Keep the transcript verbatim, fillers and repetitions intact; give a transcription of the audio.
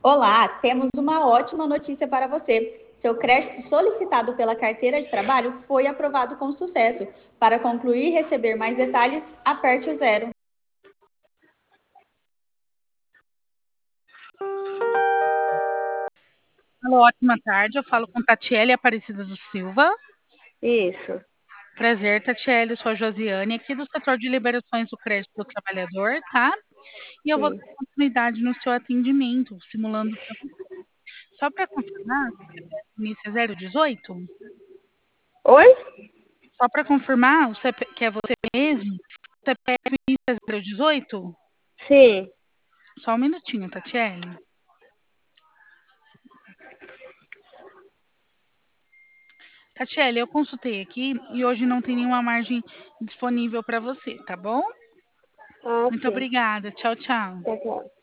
Olá, temos uma ótima notícia para você. Seu crédito solicitado pela carteira de trabalho foi aprovado com sucesso. Para concluir e receber mais detalhes, aperte o zero. Alô, ótima tarde. Eu falo com Tatiele Aparecida do Silva. Isso. Prazer, Tatiele. Eu sou a Josiane, aqui do setor de liberações do crédito do trabalhador, tá? E eu vou Sim. dar continuidade no seu atendimento, simulando para você. Só para confirmar, o C P F início é zero dezoito? Oi? Só para confirmar, o C P que é você mesmo, o C P F início é zero dezoito? Sim. Só um minutinho, Tatiele. Tatiele, eu consultei aqui e hoje não tem nenhuma margem disponível para você, tá bom? Ah, Muito sim. obrigada. Tchau, tchau. Tá bom.